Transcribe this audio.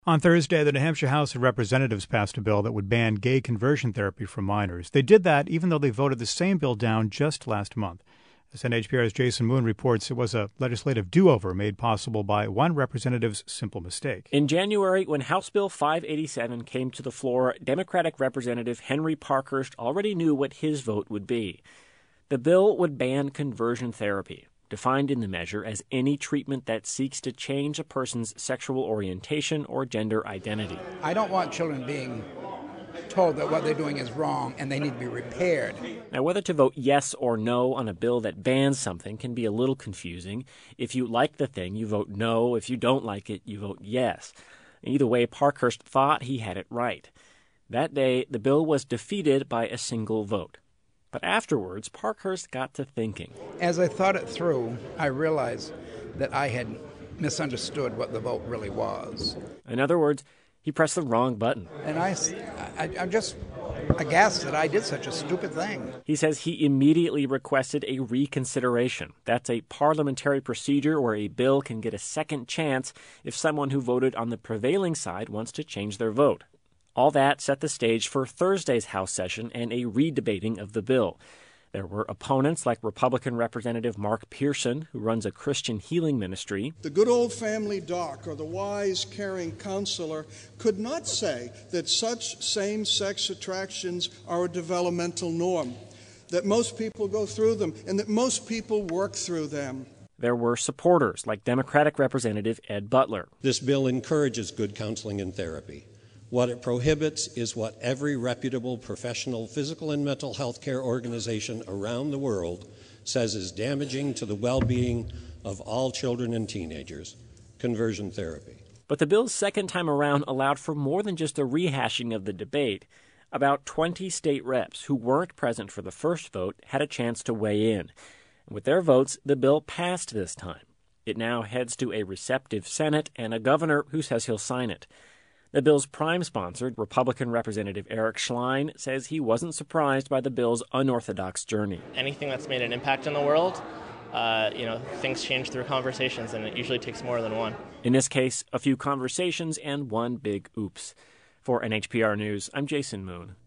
On Thursday, the New Hampshire House of Representatives passed a bill that would ban gay conversion therapy for minors. They did that even though they voted the same bill down just last month. As NHPR's Jason Moon reports, it was a legislative do-over made possible by one representative's simple mistake. In January, when House Bill 587 came to the floor, Democratic Representative Henry Parkhurst already knew what his vote would be. The bill would ban conversion therapy, defined in the measure as any treatment that seeks to change a person's sexual orientation or gender identity. I don't want children being told that what they're doing is wrong and they need to be repaired. Now, whether to vote yes or no on a bill that bans something can be a little confusing. If you like the thing, you vote no. If you don't like it, you vote yes. Either way, Parkhurst thought he had it right. That day, the bill was defeated by a single vote. But afterwards, Parkhurst got to thinking. As I thought it through, I realized that I had misunderstood what the vote really was. In other words, he pressed the wrong button. And I'm just aghast that I did such a stupid thing. He says he immediately requested a reconsideration. That's a parliamentary procedure where a bill can get a second chance if someone who voted on the prevailing side wants to change their vote. All that set the stage for Thursday's House session and a redebating of the bill. There were opponents like Republican Representative Mark Pearson, who runs a Christian healing ministry. The good old family doc or the wise, caring counselor could not say that such same-sex attractions are a developmental norm, that most people go through them and that most people work through them. There were supporters like Democratic Representative Ed Butler. This bill encourages good counseling and therapy. What it prohibits is what every reputable professional physical and mental health care organization around the world says is damaging to the well-being of all children and teenagers: conversion therapy. But the bill's second time around allowed for more than just a rehashing of the debate. About 20 state reps who weren't present for the first vote had a chance to weigh in. With their votes, the bill passed this time. It now heads to a receptive Senate and a governor who says he'll sign it. The bill's prime sponsor, Republican Representative Eric Schlein, says he wasn't surprised by the bill's unorthodox journey. Anything that's made an impact in the world, things change through conversations, and it usually takes more than one. In this case, a few conversations and one big oops. For NHPR News, I'm Jason Moon.